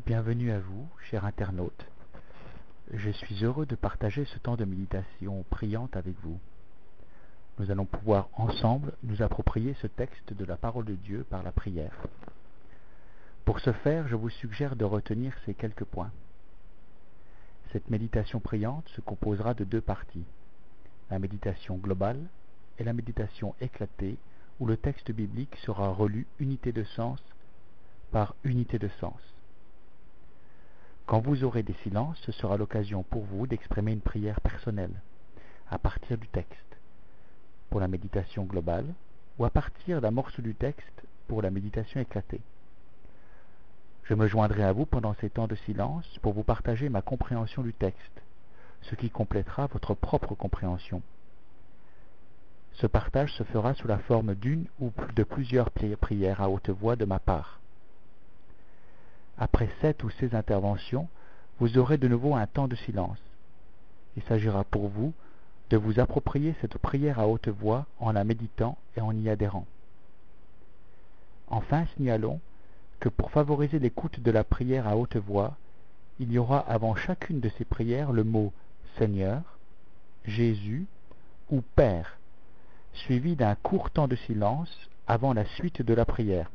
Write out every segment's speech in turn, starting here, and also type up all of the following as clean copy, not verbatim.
Bienvenue à vous, chers internautes. Je suis heureux de partager ce temps de méditation priante avec vous. Nous allons pouvoir ensemble nous approprier ce texte de la parole de Dieu par la prière. Pour ce faire, je vous suggère de retenir ces quelques points. Cette méditation priante se composera de deux parties, la méditation globale et la méditation éclatée, où le texte biblique sera relu unité de sens par unité de sens. Quand vous aurez des silences, ce sera l'occasion pour vous d'exprimer une prière personnelle, à partir du texte, pour la méditation globale, ou à partir d'un morceau du texte pour la méditation éclatée. Je me joindrai à vous pendant ces temps de silence pour vous partager ma compréhension du texte, ce qui complétera votre propre compréhension. Ce partage se fera sous la forme d'une ou de plusieurs prières à haute voix de ma part. Après 7 ou 16 interventions, vous aurez de nouveau un temps de silence. Il s'agira pour vous de vous approprier cette prière à haute voix en la méditant et en y adhérant. Enfin, signalons que pour favoriser l'écoute de la prière à haute voix, il y aura avant chacune de ces prières le mot Seigneur, Jésus ou Père, suivi d'un court temps de silence avant la suite de la prière.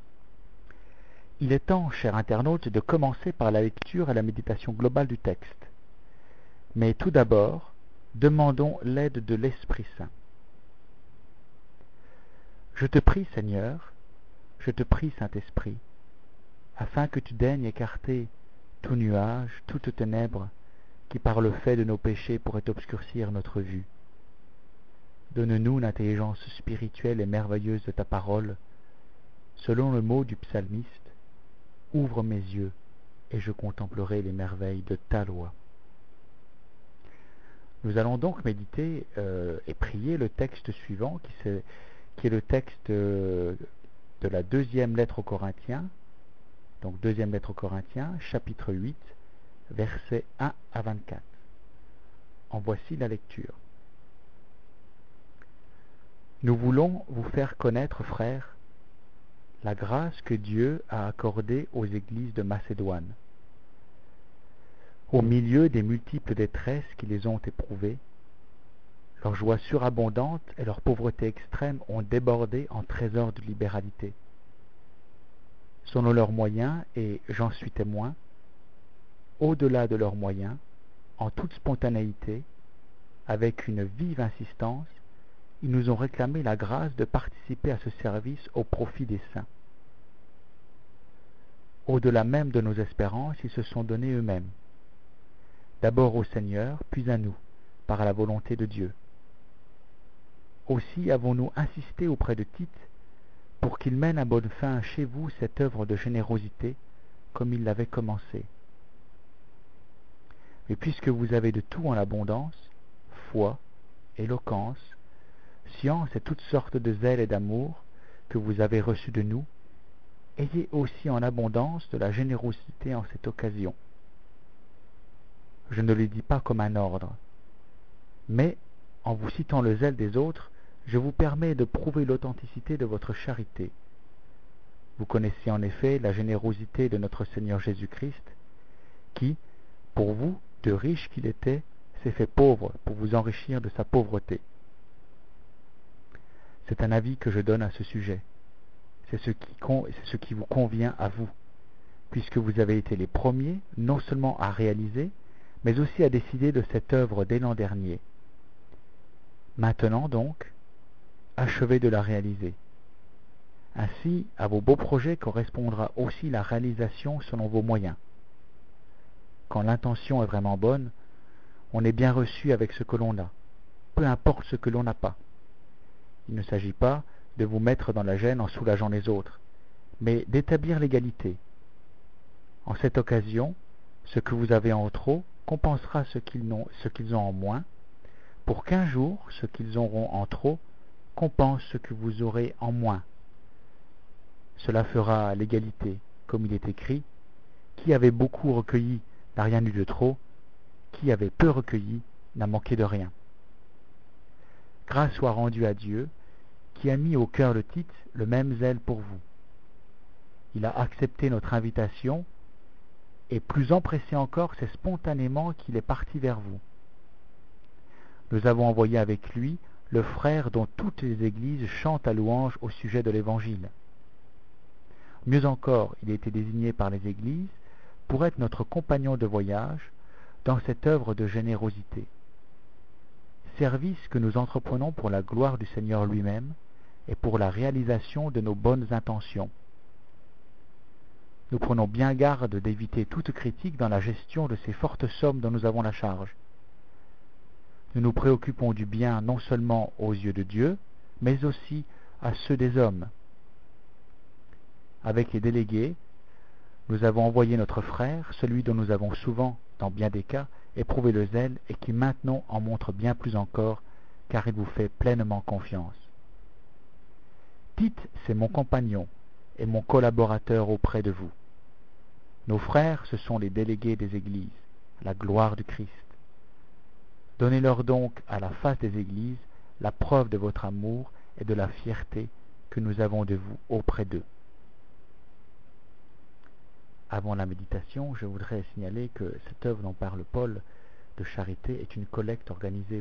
Il est temps, chers internautes, de commencer par la lecture et la méditation globale du texte. Mais tout d'abord, demandons l'aide de l'Esprit Saint. Je te prie, Seigneur, je te prie, Saint-Esprit, afin que tu daignes écarter tout nuage, toute ténèbre, qui par le fait de nos péchés pourrait obscurcir notre vue. Donne-nous l'intelligence spirituelle et merveilleuse de ta parole, selon le mot du psalmiste. Ouvre mes yeux, et je contemplerai les merveilles de ta loi. Nous allons donc méditer et prier le texte suivant, qui est le texte de la deuxième lettre aux Corinthiens, donc deuxième lettre aux Corinthiens, chapitre 8, versets 1 à 24. En voici la lecture. Nous voulons vous faire connaître, frères, la grâce que Dieu a accordée aux églises de Macédoine. Au milieu des multiples détresses qui les ont éprouvées, leur joie surabondante et leur pauvreté extrême ont débordé en trésors de libéralité. Selon leurs moyens, et j'en suis témoin, au-delà de leurs moyens, en toute spontanéité, avec une vive insistance, ils nous ont réclamé la grâce de participer à ce service au profit des saints. Au-delà même de nos espérances, ils se sont donnés eux-mêmes, d'abord au Seigneur, puis à nous, par la volonté de Dieu. Aussi avons-nous insisté auprès de Tite pour qu'il mène à bonne fin chez vous cette œuvre de générosité comme il l'avait commencé. Mais puisque vous avez de tout en abondance, foi, éloquence, science et toutes sortes de zèle et d'amour que vous avez reçus de nous, ayez aussi en abondance de la générosité en cette occasion. Je ne le dis pas comme un ordre, mais en vous citant le zèle des autres, je vous permets de prouver l'authenticité de votre charité. Vous connaissez en effet la générosité de notre Seigneur Jésus-Christ, qui, pour vous, de riche qu'il était, s'est fait pauvre pour vous enrichir de sa pauvreté. C'est un avis que je donne à ce sujet. C'est ce qui vous convient à vous, puisque vous avez été les premiers, non seulement à réaliser, mais aussi à décider de cette œuvre dès l'an dernier. Maintenant donc, achevez de la réaliser. Ainsi, à vos beaux projets correspondra aussi la réalisation selon vos moyens. Quand l'intention est vraiment bonne, on est bien reçu avec ce que l'on a, peu importe ce que l'on n'a pas. Il ne s'agit pas de vous mettre dans la gêne en soulageant les autres, mais d'établir l'égalité. En cette occasion, ce que vous avez en trop compensera ce qu'ils ont en moins, pour qu'un jour, ce qu'ils auront en trop compense ce que vous aurez en moins. Cela fera l'égalité, comme il est écrit, qui avait beaucoup recueilli n'a rien eu de trop, qui avait peu recueilli n'a manqué de rien. Grâce soit rendue à Dieu, qui a mis au cœur de Tite le même zèle pour vous. Il a accepté notre invitation et plus empressé encore, c'est spontanément qu'il est parti vers vous. Nous avons envoyé avec lui le frère dont toutes les églises chantent la louange au sujet de l'Évangile. Mieux encore, il a été désigné par les églises pour être notre compagnon de voyage dans cette œuvre de générosité. Service que nous entreprenons pour la gloire du Seigneur lui-même et pour la réalisation de nos bonnes intentions. Nous prenons bien garde d'éviter toute critique dans la gestion de ces fortes sommes dont nous avons la charge. Nous nous préoccupons du bien non seulement aux yeux de Dieu, mais aussi à ceux des hommes. Avec les délégués, nous avons envoyé notre frère, celui dont nous avons souvent, dans bien des cas, éprouvé le zèle et qui maintenant en montre bien plus encore, car il vous fait pleinement confiance. Tite, c'est mon compagnon et mon collaborateur auprès de vous. Nos frères, ce sont les délégués des églises, la gloire du Christ. Donnez-leur donc à la face des églises la preuve de votre amour et de la fierté que nous avons de vous auprès d'eux. Avant la méditation, je voudrais signaler que cette œuvre dont parle Paul de charité est une collecte organisée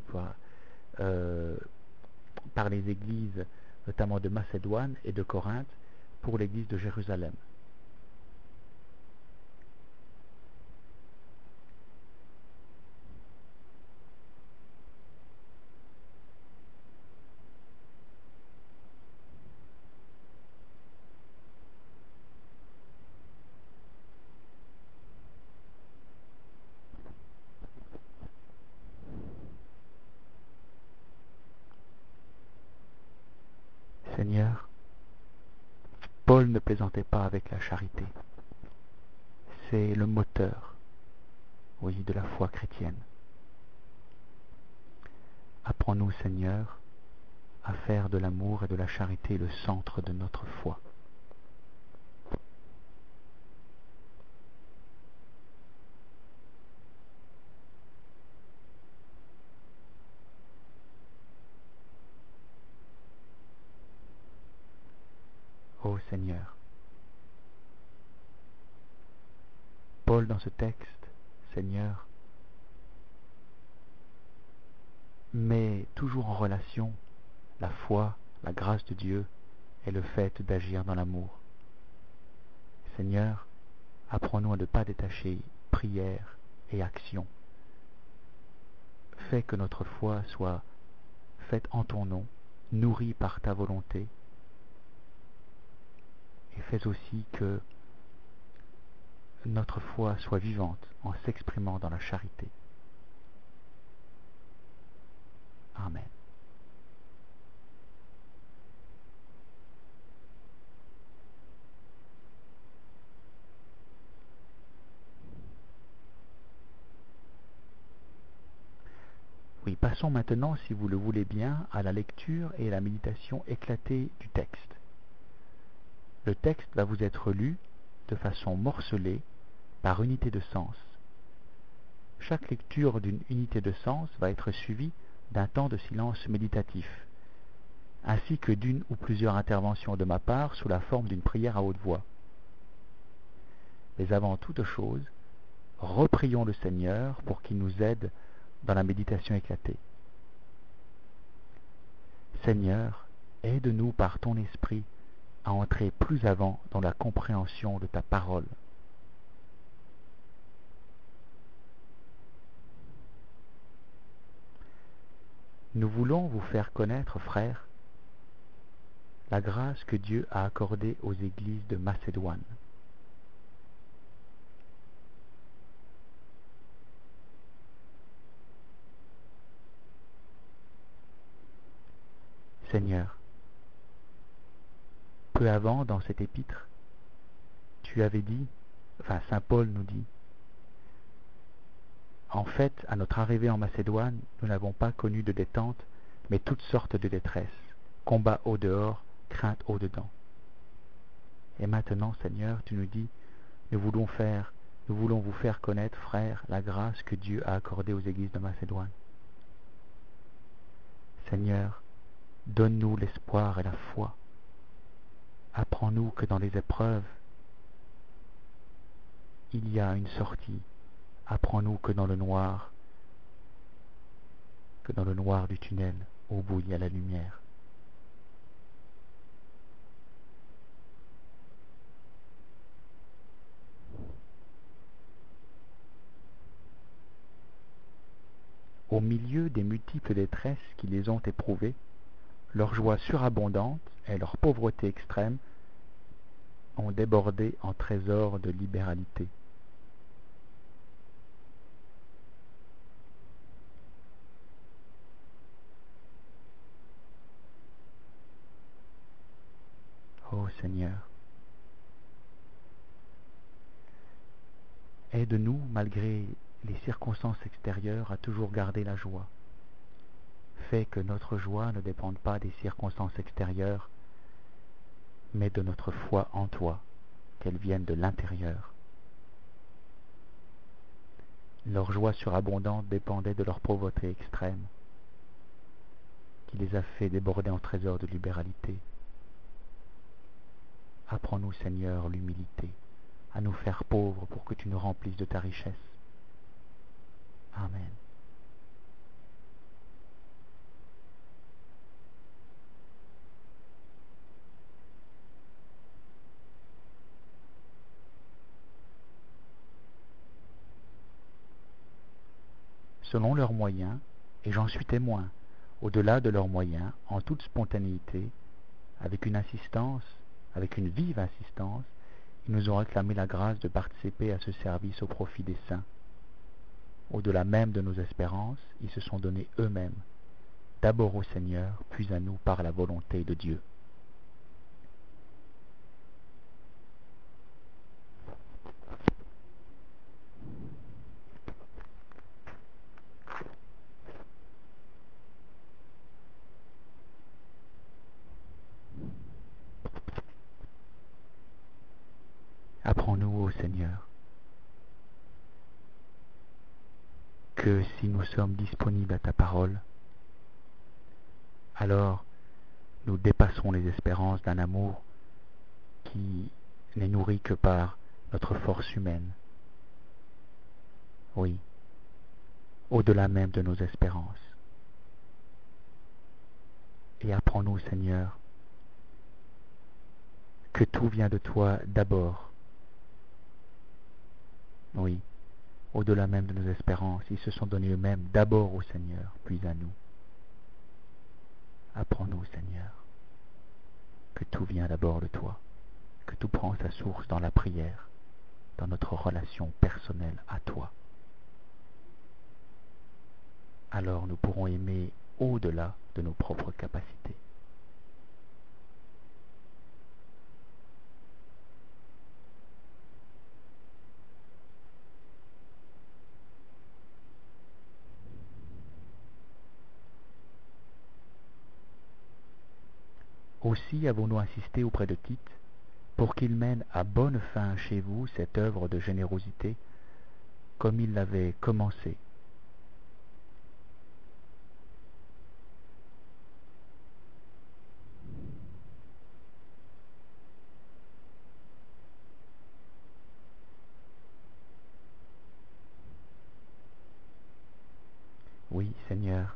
par les églises, notamment de Macédoine et de Corinthe, pour l'église de Jérusalem. Seigneur, Paul ne plaisantait pas avec la charité. C'est le moteur, oui, de la foi chrétienne. Apprends-nous, Seigneur, à faire de l'amour et de la charité le centre de notre foi. Ô Seigneur, Paul dans ce texte, Seigneur, met toujours en relation la foi, la grâce de Dieu et le fait d'agir dans l'amour. Seigneur, apprends-nous à ne pas détacher prière et action. Fais que notre foi soit faite en ton nom, nourrie par ta volonté, et fais aussi que notre foi soit vivante en s'exprimant dans la charité. Amen. Oui, passons maintenant, si vous le voulez bien, à la lecture et à la méditation éclatée du texte. Le texte va vous être lu de façon morcelée par unité de sens. Chaque lecture d'une unité de sens va être suivie d'un temps de silence méditatif, ainsi que d'une ou plusieurs interventions de ma part sous la forme d'une prière à haute voix. Mais avant toute chose, reprions le Seigneur pour qu'il nous aide dans la méditation éclatée. Seigneur, aide-nous par ton esprit à entrer plus avant dans la compréhension de ta parole. Nous voulons vous faire connaître, frères, la grâce que Dieu a accordée aux églises de Macédoine. Seigneur, peu avant dans cet épître, tu avais dit, Saint Paul nous dit, en fait, à notre arrivée en Macédoine, nous n'avons pas connu de détente, mais toutes sortes de détresse, combat au dehors, crainte au dedans. Et maintenant, Seigneur, tu nous dis, nous voulons vous faire connaître, frères, la grâce que Dieu a accordée aux églises de Macédoine. Seigneur, donne-nous l'espoir et la foi. Apprends-nous que dans les épreuves, il y a une sortie. Apprends-nous que dans le noir du tunnel, au bout il y a la lumière. Au milieu des multiples détresses qui les ont éprouvées, leur joie surabondante et leur pauvreté extrême ont débordé en trésors de libéralité. Ô Seigneur, aide-nous, malgré les circonstances extérieures, à toujours garder la joie. Fais que notre joie ne dépende pas des circonstances extérieures, mais de notre foi en toi, qu'elle vienne de l'intérieur. Leur joie surabondante dépendait de leur pauvreté extrême, qui les a fait déborder en trésors de libéralité. Apprends-nous, Seigneur, l'humilité, à nous faire pauvres pour que tu nous remplisses de ta richesse. Amen. Selon leurs moyens, et j'en suis témoin, au-delà de leurs moyens, en toute spontanéité, avec une vive insistance, ils nous ont réclamé la grâce de participer à ce service au profit des saints. Au-delà même de nos espérances, ils se sont donnés eux-mêmes, d'abord au Seigneur, puis à nous par la volonté de Dieu. Apprends-nous, ô Seigneur, que si nous sommes disponibles à ta parole, alors nous dépasserons les espérances d'un amour qui n'est nourri que par notre force humaine. Oui, au-delà même de nos espérances. Et apprends-nous, Seigneur, que tout vient de toi d'abord. Oui, au-delà même de nos espérances, ils se sont donnés eux-mêmes d'abord au Seigneur, puis à nous. Apprends-nous, Seigneur, que tout vient d'abord de toi, que tout prend sa source dans la prière, dans notre relation personnelle à toi. Alors nous pourrons aimer au-delà de nos propres capacités. Aussi avons-nous insisté auprès de Tite pour qu'il mène à bonne fin chez vous cette œuvre de générosité comme il l'avait commencé. Oui, Seigneur,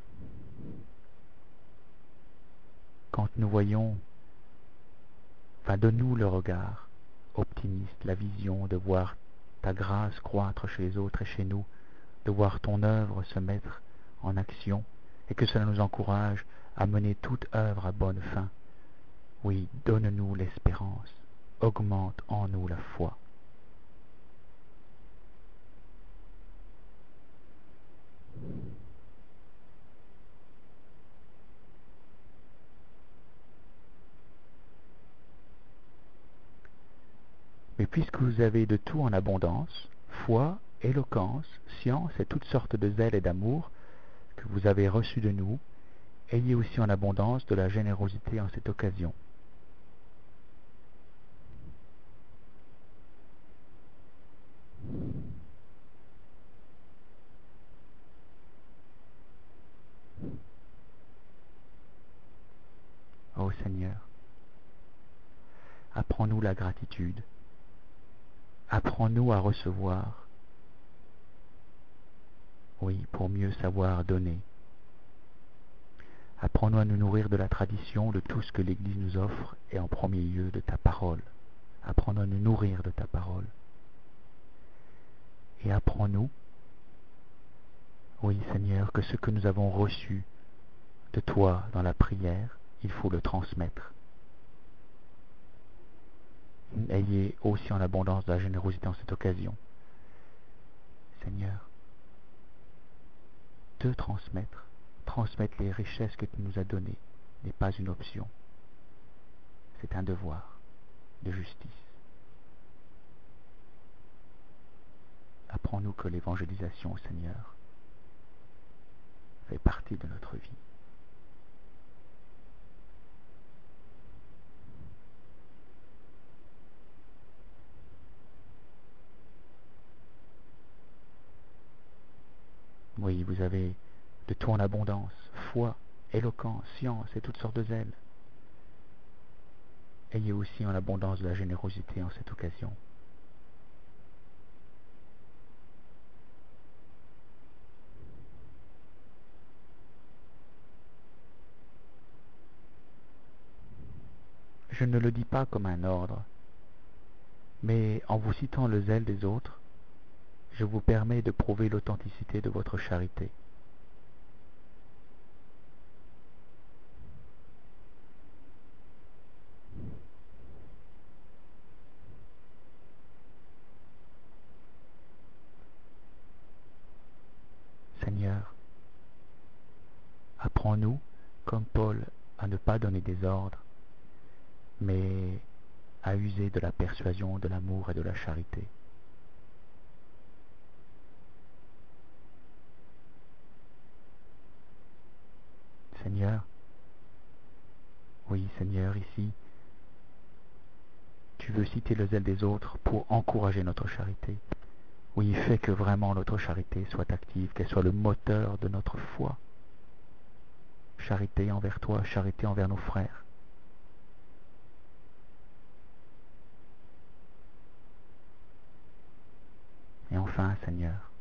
quand nous voyons, donne-nous le regard optimiste, la vision de voir ta grâce croître chez les autres et chez nous, de voir ton œuvre se mettre en action, et que cela nous encourage à mener toute œuvre à bonne fin. Oui, donne-nous l'espérance, augmente en nous la foi. Mais puisque vous avez de tout en abondance, foi, éloquence, science et toutes sortes de zèle et d'amour que vous avez reçus de nous, ayez aussi en abondance de la générosité en cette occasion. Ô Seigneur, apprends-nous la gratitude, Apprends-nous à recevoir, oui, pour mieux savoir donner. Apprends-nous à nous nourrir de la tradition, de tout ce que l'Église nous offre, et en premier lieu de ta parole. Apprends-nous à nous nourrir de ta parole. Et apprends-nous, oui Seigneur, que ce que nous avons reçu de toi dans la prière, il faut le transmettre. Ayez aussi en abondance de la générosité en cette occasion. Seigneur, te transmettre les richesses que tu nous as données n'est pas une option, c'est un devoir de justice. Apprends-nous que l'évangélisation, Seigneur, fait partie de notre vie. Oui, vous avez de tout en abondance, foi, éloquence, science et toutes sortes de zèle. Ayez aussi en abondance de la générosité en cette occasion. Je ne le dis pas comme un ordre, mais en vous citant le zèle des autres, je vous permets de prouver l'authenticité de votre charité. Seigneur, apprends-nous, comme Paul, à ne pas donner des ordres, mais à user de la persuasion, de l'amour et de la charité. Seigneur, oui Seigneur, ici, tu veux citer le zèle des autres pour encourager notre charité. Oui, fais que vraiment notre charité soit active, qu'elle soit le moteur de notre foi. Charité envers toi, charité envers nos frères. Et enfin, Seigneur,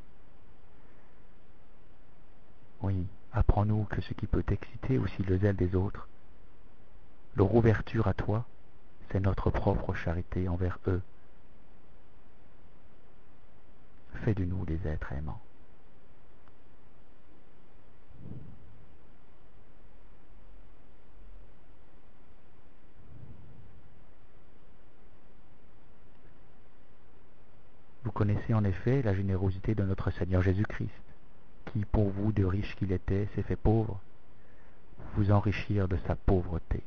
oui, apprends-nous que ce qui peut exciter aussi le zèle des autres, leur ouverture à toi, c'est notre propre charité envers eux. Fais de nous des êtres aimants. Vous connaissez en effet la générosité de notre Seigneur Jésus-Christ, qui, pour vous, de riche qu'il était, s'est fait pauvre, pour vous enrichir de sa pauvreté.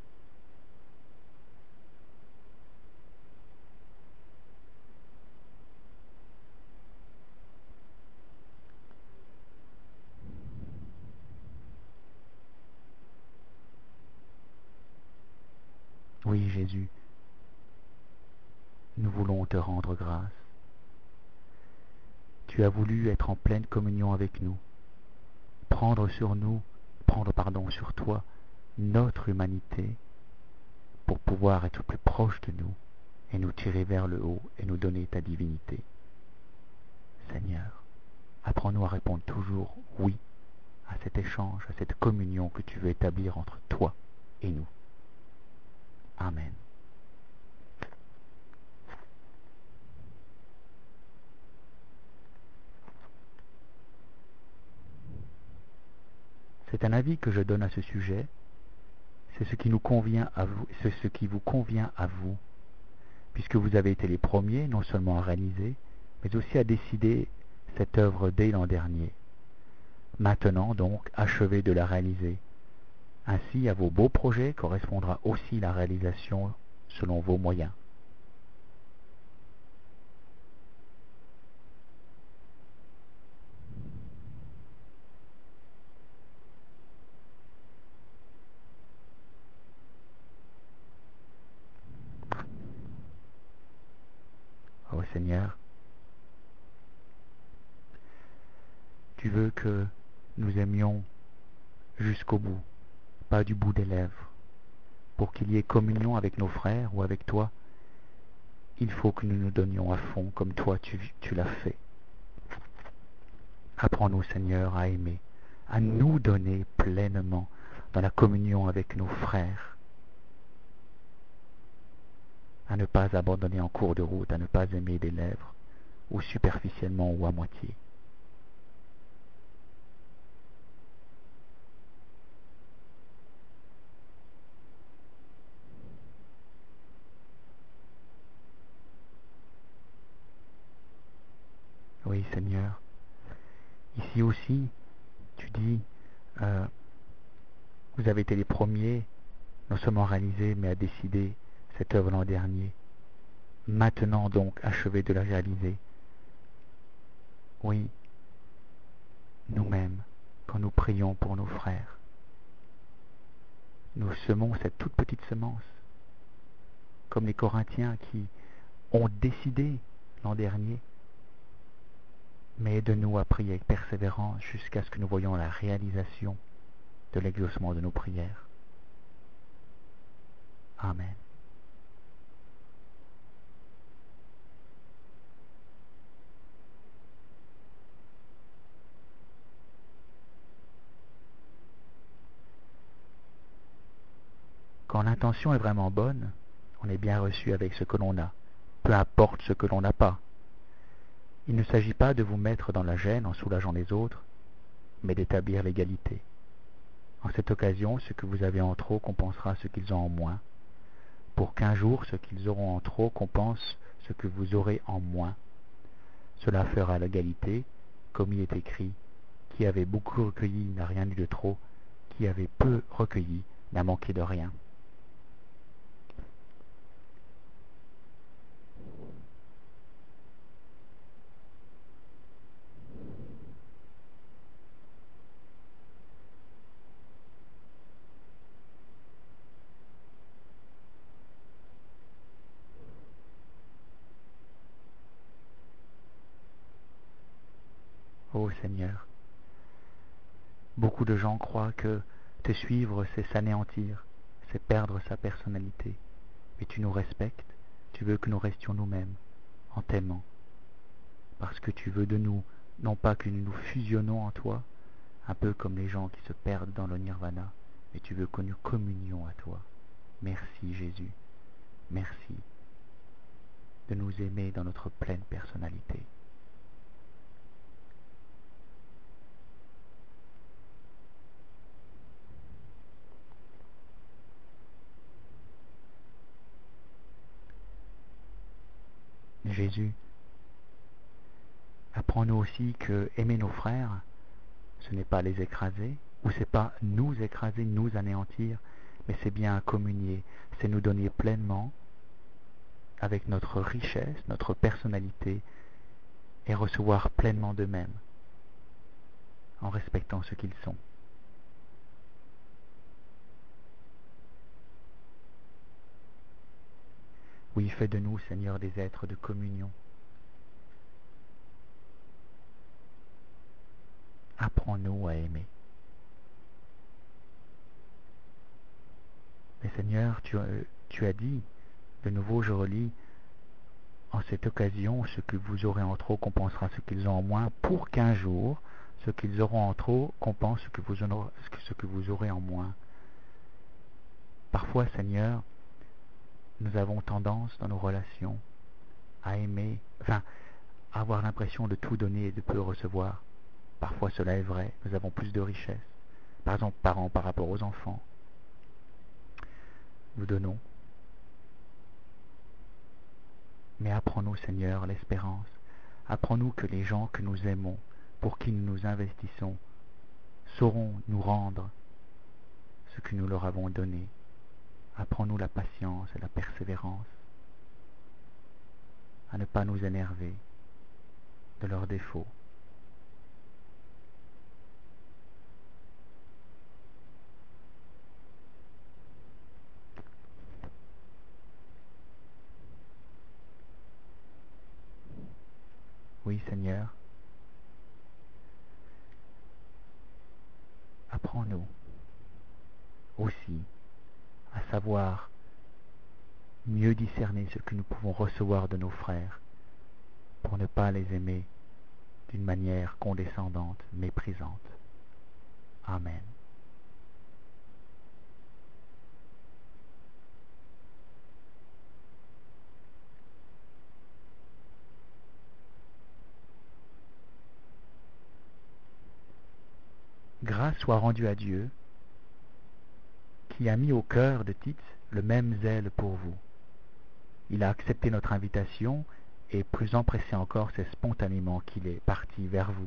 Oui, Jésus, nous voulons te rendre grâce. Tu as voulu être en pleine communion avec nous, prendre sur toi notre humanité pour pouvoir être plus proche de nous et nous tirer vers le haut et nous donner ta divinité. Seigneur, apprends-nous à répondre toujours oui à cet échange, à cette communion que tu veux établir entre toi et nous. Amen. C'est un avis que je donne à ce sujet. C'est ce qui nous convient à vous, c'est ce qui vous convient à vous, puisque vous avez été les premiers non seulement à réaliser, mais aussi à décider cette œuvre dès l'an dernier. Maintenant donc, achevez de la réaliser. Ainsi, à vos beaux projets correspondra aussi la réalisation selon vos moyens. Ô Seigneur, tu veux que nous aimions jusqu'au bout, pas du bout des lèvres, pour qu'il y ait communion avec nos frères ou avec toi. il faut que nous nous donnions à fond comme toi tu l'as fait. Apprends-nous, Seigneur, à aimer, à nous donner pleinement dans la communion avec nos frères, à ne pas abandonner en cours de route, à ne pas aimer des lèvres, ou superficiellement ou à moitié. Oui, Seigneur. Ici aussi, tu dis, euh, vous avez été les premiers, non seulement à réaliser, mais à décider cette œuvre l'an dernier. Maintenant donc, achevez de la réaliser. Oui, nous-mêmes, quand nous prions pour nos frères, nous semons cette toute petite semence, comme les Corinthiens qui ont décidé l'an dernier, mais aide-nous à prier avec persévérance jusqu'à ce que nous voyions la réalisation de l'exaucement de nos prières. Amen. Quand l'intention est vraiment bonne, on est bien reçu avec ce que l'on a, peu importe ce que l'on n'a pas. Il ne s'agit pas de vous mettre dans la gêne en soulageant les autres, mais d'établir l'égalité. En cette occasion, ce que vous avez en trop compensera ce qu'ils ont en moins, pour qu'un jour ce qu'ils auront en trop compense ce que vous aurez en moins. Cela fera l'égalité, comme il est écrit, qui avait beaucoup recueilli n'a rien eu de trop, qui avait peu recueilli n'a manqué de rien. Ô Seigneur, beaucoup de gens croient que te suivre, c'est s'anéantir, c'est perdre sa personnalité. Mais tu nous respectes, tu veux que nous restions nous-mêmes, en t'aimant, parce que tu veux de nous, non pas que nous nous fusionnons en toi, un peu comme les gens qui se perdent dans le nirvana, mais tu veux que nous communions à toi. Merci Jésus, merci de nous aimer dans notre pleine personnalité. Jésus, apprends-nous aussi que aimer nos frères, ce n'est pas les écraser, ou c'est pas nous écraser, nous anéantir, mais c'est bien communier, c'est nous donner pleinement avec notre richesse, notre personnalité, et recevoir pleinement d'eux-mêmes, en respectant ce qu'ils sont. Oui, fais de nous, Seigneur, des êtres de communion. Apprends-nous à aimer. Mais Seigneur, tu as dit, de nouveau je relis, en cette occasion, ce que vous aurez en trop compensera ce qu'ils ont en moins, pour qu'un jour, ce qu'ils auront en trop compense ce que vous aurez en moins. Parfois, Seigneur, nous avons tendance dans nos relations à aimer, à avoir l'impression de tout donner et de peu recevoir. Parfois cela est vrai, nous avons plus de richesse. Par exemple, parents par rapport aux enfants. Nous donnons. Mais apprends-nous, Seigneur, l'espérance. Apprends-nous que les gens que nous aimons, pour qui nous nous investissons, sauront nous rendre ce que nous leur avons donné. Apprends-nous la patience et la persévérance, à ne pas nous énerver de leurs défauts. Oui, Seigneur, apprends-nous aussi à savoir mieux discerner ce que nous pouvons recevoir de nos frères, pour ne pas les aimer d'une manière condescendante, méprisante. Amen. Grâce soit rendue à Dieu, qui a mis au cœur de Tite le même zèle pour vous. Il a accepté notre invitation, et plus empressé encore, c'est spontanément qu'il est parti vers vous.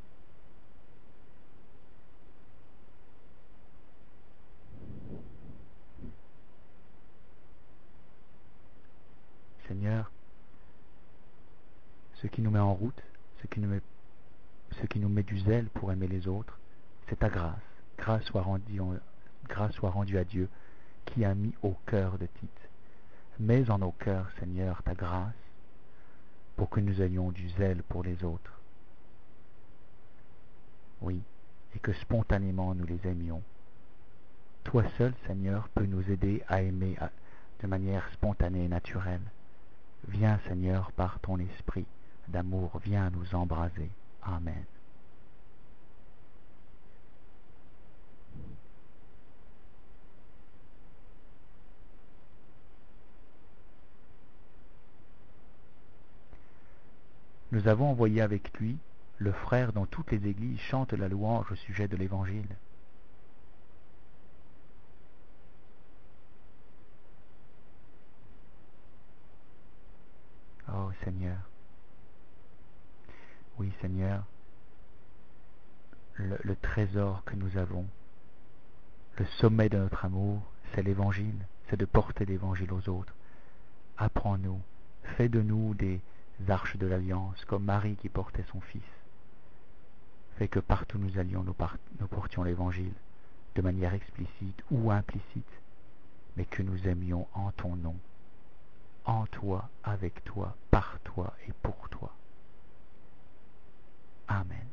Seigneur, ce qui nous met en route, ce qui nous met du zèle pour aimer les autres, c'est ta grâce. Grâce soit rendue à Dieu, qui a mis au cœur de Tite. Mets en nos cœurs, Seigneur, ta grâce, pour que nous ayons du zèle pour les autres. Oui, et que spontanément nous les aimions. Toi seul, Seigneur, peux nous aider à aimer de manière spontanée et naturelle. Viens, Seigneur, par ton esprit d'amour, viens nous embraser. Amen. Nous avons envoyé avec lui le frère dont toutes les églises chantent la louange au sujet de l'Évangile. Oh Seigneur, oui Seigneur, le trésor que nous avons, le sommet de notre amour, c'est l'Évangile, c'est de porter l'Évangile aux autres. Apprends-nous, fais de nous des arches de l'Alliance, comme Marie qui portait son Fils. Fais que partout nous allions, nous portions l'Évangile, de manière explicite ou implicite, mais que nous aimions en ton nom, en toi, avec toi, par toi et pour toi. Amen.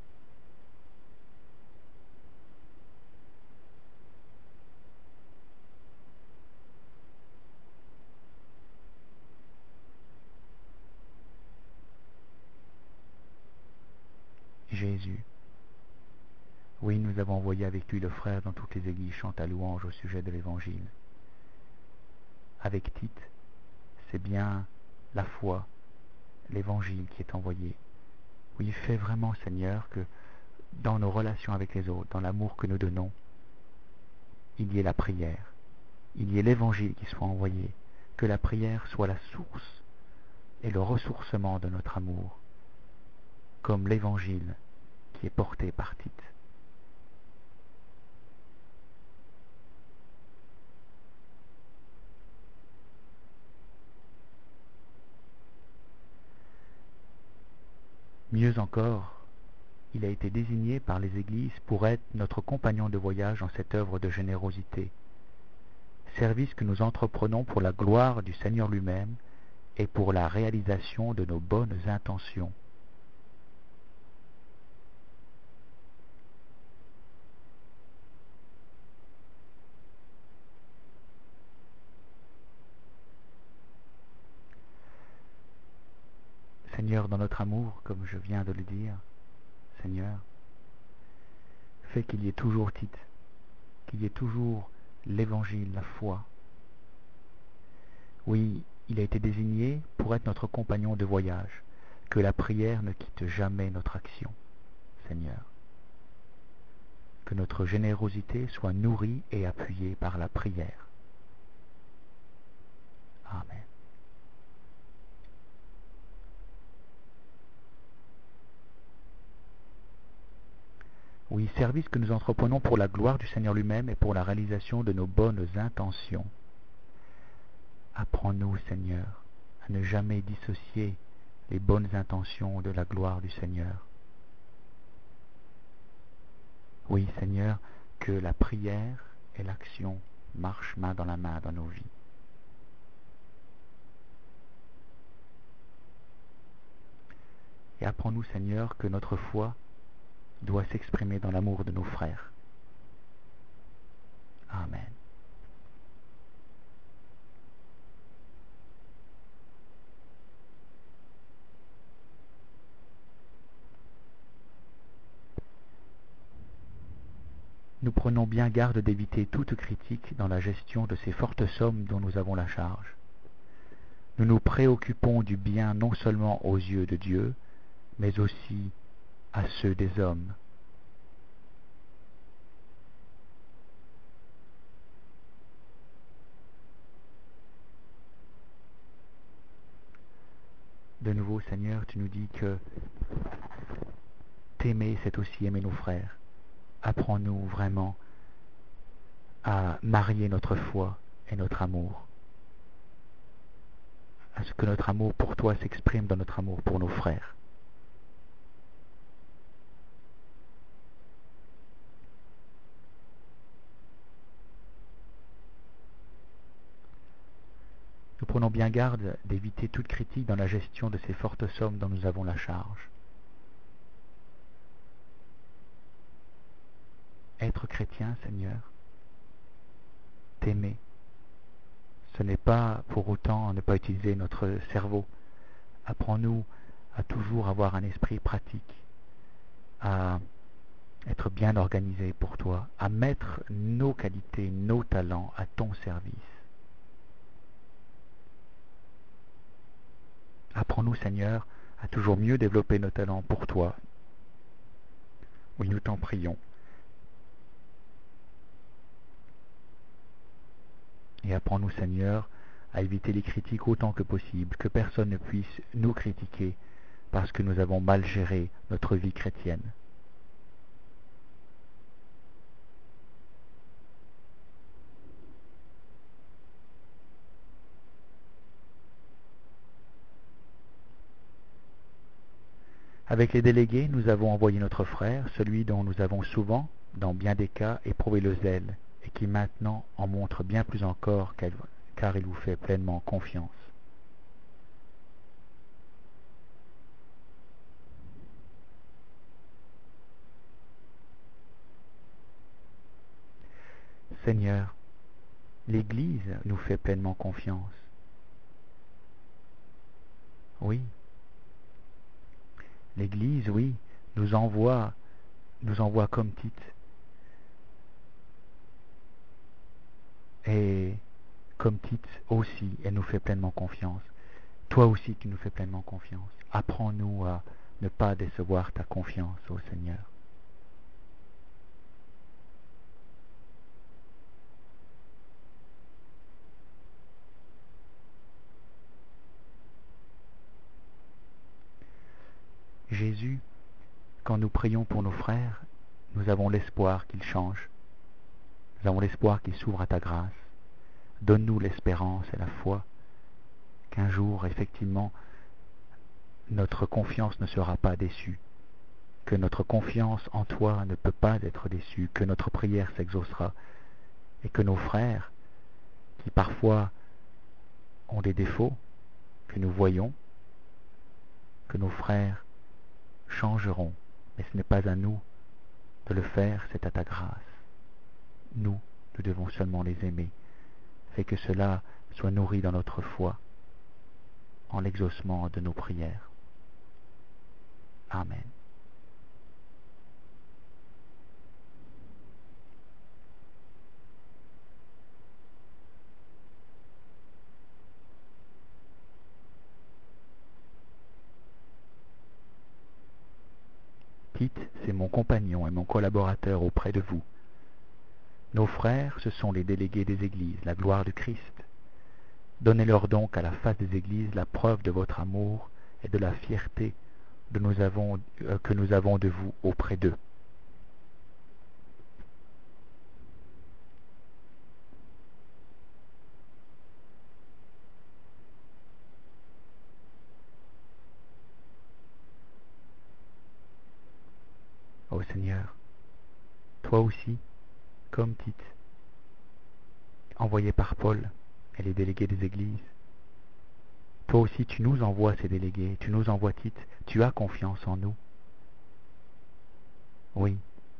Jésus. Oui, nous avons envoyé avec lui le frère dont toutes les églises chantent à louange au sujet de l'Évangile. Avec Tite, c'est bien la foi, l'Évangile qui est envoyé. Oui, fais vraiment, Seigneur, que dans nos relations avec les autres, dans l'amour que nous donnons, il y ait la prière, il y ait l'Évangile qui soit envoyé, que la prière soit la source et le ressourcement de notre amour, comme l'Évangile qui est porté par Tite. Mieux encore, il a été désigné par les églises pour être notre compagnon de voyage dans cette œuvre de générosité, service que nous entreprenons pour la gloire du Seigneur lui-même et pour la réalisation de nos bonnes intentions. Seigneur, dans notre amour, comme je viens de le dire, Seigneur, fais qu'il y ait toujours Tite, qu'il y ait toujours l'Évangile, la foi. Oui, il a été désigné pour être notre compagnon de voyage, que la prière ne quitte jamais notre action, Seigneur. Que notre générosité soit nourrie et appuyée par la prière. Amen. Oui, service que nous entreprenons pour la gloire du Seigneur lui-même et pour la réalisation de nos bonnes intentions. Apprends-nous, Seigneur, à ne jamais dissocier les bonnes intentions de la gloire du Seigneur. Oui, Seigneur, que la prière et l'action marchent main dans la main dans nos vies. Et apprends-nous, Seigneur, que notre foi doit s'exprimer dans l'amour de nos frères. Amen. Nous prenons bien garde d'éviter toute critique dans la gestion de ces fortes sommes dont nous avons la charge. Nous nous préoccupons du bien non seulement aux yeux de Dieu, mais aussi à ceux des hommes. De nouveau, Seigneur, tu nous dis que t'aimer, c'est aussi aimer nos frères. Apprends-nous vraiment à marier notre foi et notre amour, à ce que notre amour pour toi s'exprime dans notre amour pour nos frères. Nous prenons bien garde d'éviter toute critique dans la gestion de ces fortes sommes dont nous avons la charge. Être chrétien, Seigneur, t'aimer, ce n'est pas pour autant ne pas utiliser notre cerveau. Apprends-nous à toujours avoir un esprit pratique, à être bien organisé pour toi, à mettre nos qualités, nos talents à ton service. Apprends-nous, Seigneur, à toujours mieux développer nos talents pour toi. Oui, nous t'en prions. Et apprends-nous, Seigneur, à éviter les critiques autant que possible, que personne ne puisse nous critiquer parce que nous avons mal géré notre vie chrétienne. Avec les délégués, nous avons envoyé notre frère, celui dont nous avons souvent, dans bien des cas, éprouvé le zèle, et qui maintenant en montre bien plus encore car il vous fait pleinement confiance. Seigneur, l'Église nous fait pleinement confiance. Oui, l'Église, oui, nous envoie comme Tite. Et comme Tite aussi, elle nous fait pleinement confiance. Toi aussi, tu nous fais pleinement confiance. Apprends-nous à ne pas décevoir ta confiance, ô Seigneur. Jésus, quand nous prions pour nos frères, nous avons l'espoir qu'ils changent. Nous avons l'espoir qu'ils s'ouvrent à ta grâce. Donne-nous l'espérance et la foi qu'un jour, effectivement, notre confiance ne sera pas déçue, que notre confiance en toi ne peut pas être déçue, que notre prière s'exaucera et que nos frères, qui parfois ont des défauts que nous voyons, que nos frères changeront. Mais ce n'est pas à nous de le faire, c'est à ta grâce. Nous devons seulement les aimer. Fais que cela soit nourri dans notre foi, en l'exaucement de nos prières. Amen. Tite, c'est mon compagnon et mon collaborateur auprès de vous. Nos frères, ce sont les délégués des églises, la gloire du Christ. Donnez-leur donc à la face des églises la preuve de votre amour et de la fierté que nous avons de vous auprès d'eux. Ô Seigneur, toi aussi, comme Tite, envoyé par Paul et les délégués des églises, toi aussi tu nous envoies ces délégués, tu nous envoies Tite, tu as confiance en nous. Oui,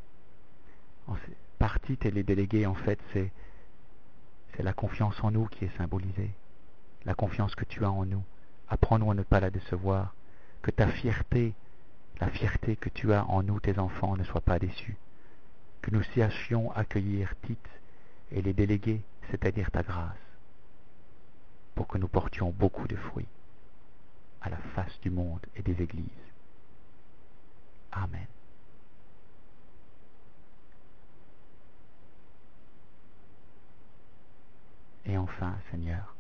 par Tite et les délégués, en fait, c'est la confiance en nous qui est symbolisée, la confiance que tu as en nous. Apprends-nous à ne pas la décevoir, que ta fierté, la fierté que tu as en nous, tes enfants, ne soit pas déçue. que nous sachions accueillir Tite et les délégués, c'est-à-dire ta grâce, pour que nous portions beaucoup de fruits à la face du monde et des églises. Amen. Et enfin, Seigneur,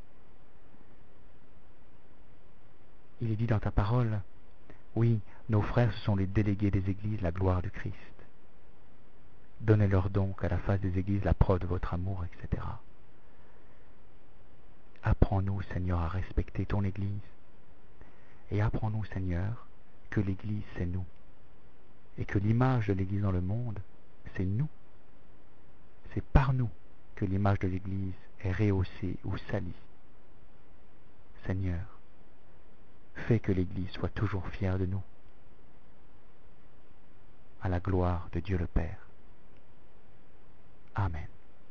il est dit dans ta parole, oui, nos frères, ce sont les délégués des églises, la gloire du Christ. Donnez-leur donc à la face des églises la preuve de votre amour, etc. Apprends-nous, Seigneur, à respecter ton Église, et apprends-nous, Seigneur, que l'Église, c'est nous, et que l'image de l'Église dans le monde, c'est nous. C'est par nous que l'image de l'Église est rehaussée ou salie. Seigneur, fais que l'Église soit toujours fière de nous, à la gloire de Dieu le Père. Amen.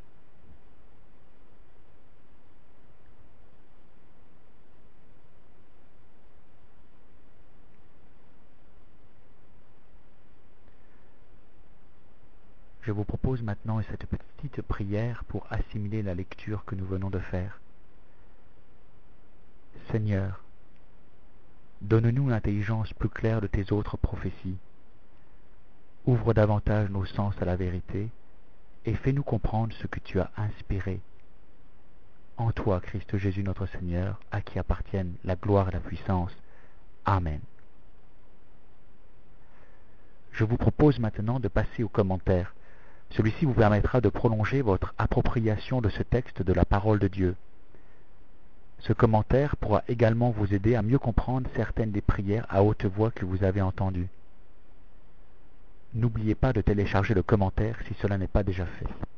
Je vous propose maintenant cette petite prière pour assimiler la lecture que nous venons de faire. Seigneur, donne-nous l'intelligence plus claire de tes autres prophéties. Ouvre davantage nos sens à la vérité et fais-nous comprendre ce que tu as inspiré. En toi, Christ Jésus notre Seigneur, à qui appartiennent la gloire et la puissance. Amen. Je vous propose maintenant de passer aux commentaires. Celui-ci vous permettra de prolonger votre appropriation de ce texte de la parole de Dieu. Ce commentaire pourra également vous aider à mieux comprendre certaines des prières à haute voix que vous avez entendues. N'oubliez pas de télécharger le commentaire si cela n'est pas déjà fait.